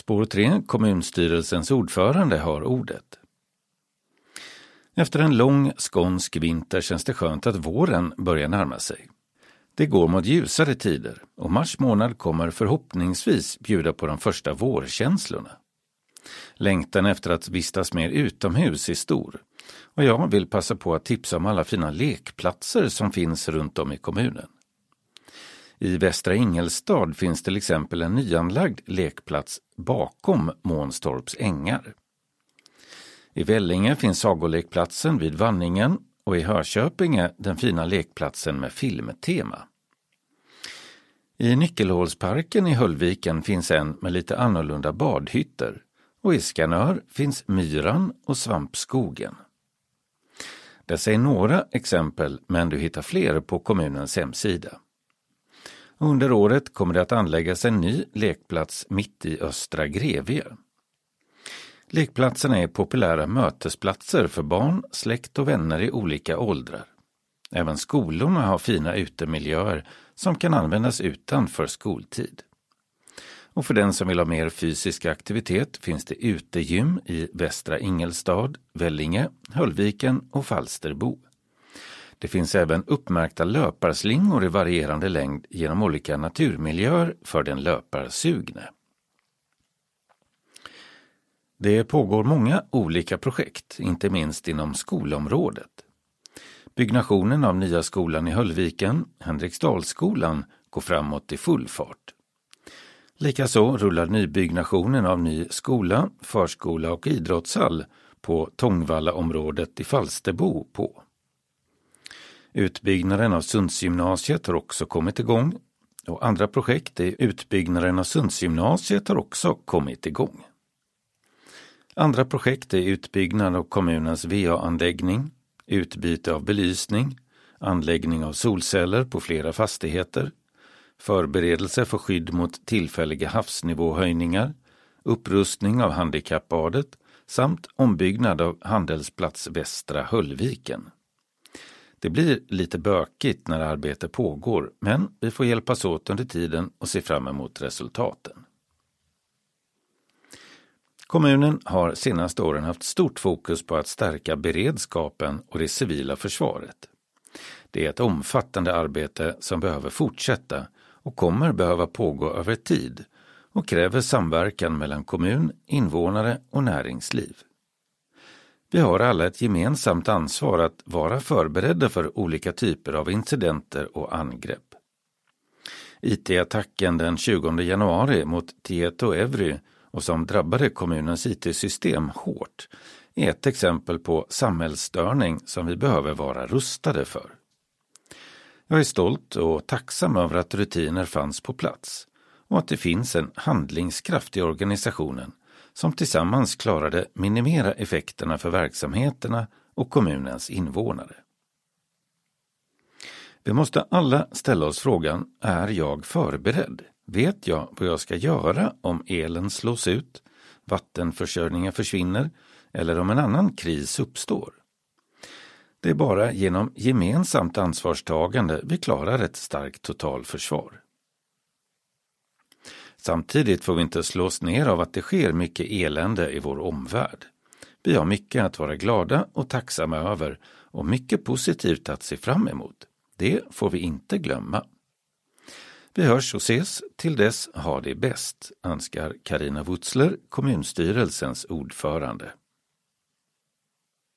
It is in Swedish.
Spår 3, kommunstyrelsens ordförande, har ordet. Efter en lång skånsk vinter känns det skönt att våren börjar närma sig. Det går mot ljusare tider och mars månad kommer förhoppningsvis bjuda på de första vårkänslorna. Längtan efter att vistas mer utomhus är stor och jag vill passa på att tipsa om alla fina lekplatser som finns runt om i kommunen. I Västra Ingelstad finns till exempel en nyanlagd lekplats bakom Månstorps ängar. I Vellinge finns sagolekplatsen vid Vanningen och i Hörköpinge den fina lekplatsen med filmtema. I Nyckelhålsparken i Höllviken finns en med lite annorlunda badhytter och i Skanör finns Myran och Svampskogen. Dessa är några exempel, men du hittar fler på kommunens hemsida. Under året kommer det att anläggas en ny lekplats mitt i Östra Grevie. Lekplatserna är populära mötesplatser för barn, släkt och vänner i olika åldrar. Även skolorna har fina utemiljöer som kan användas utanför skoltid. Och för den som vill ha mer fysisk aktivitet finns det utegym i Västra Ingelstad, Vellinge, Höllviken och Falsterbo. Det finns även uppmärkta löparslingor i varierande längd genom olika naturmiljöer för den löparsugne. Det pågår många olika projekt, inte minst inom skolområdet. Byggnationen av nya skolan i Höllviken, Henriksdalsskolan, går framåt i full fart. Likaså rullar nybyggnationen av ny skola, förskola och idrottshall på Tångvallaområdet i Falsterbo på. Utbyggnaden av Sundsgymnasiet har också kommit igång och andra projekt i utbyggnaden av Sundsgymnasiet har också kommit igång. Andra projekt är utbyggnad av kommunens VA-anläggning, utbyte av belysning, anläggning av solceller på flera fastigheter, förberedelse för skydd mot tillfälliga havsnivåhöjningar, upprustning av handikappbadet samt ombyggnad av handelsplats Västra Höllviken. Det blir lite bökigt när arbete pågår, men vi får hjälpas åt under tiden och se fram emot resultaten. Kommunen har senaste åren haft stort fokus på att stärka beredskapen och det civila försvaret. Det är ett omfattande arbete som behöver fortsätta och kommer behöva pågå över tid och kräver samverkan mellan kommun, invånare och näringsliv. Vi har alla ett gemensamt ansvar att vara förberedda för olika typer av incidenter och angrepp. IT-attacken den 20 januari mot Tietoevry och som drabbade kommunens IT-system hårt är ett exempel på samhällsstörning som vi behöver vara rustade för. Jag är stolt och tacksam över att rutiner fanns på plats och att det finns en handlingskraft i organisationen som tillsammans klarade minimera effekterna för verksamheterna och kommunens invånare. Vi måste alla ställa oss frågan, är jag förberedd? Vet jag vad jag ska göra om elen slås ut, vattenförsörjningen försvinner eller om en annan kris uppstår? Det är bara genom gemensamt ansvarstagande vi klarar ett starkt totalförsvar. Samtidigt får vi inte slås ner av att det sker mycket elände i vår omvärld. Vi har mycket att vara glada och tacksamma över och mycket positivt att se fram emot. Det får vi inte glömma. Vi hörs och ses, till dess ha det bäst, önskar Carina Wutzler, kommunstyrelsens ordförande.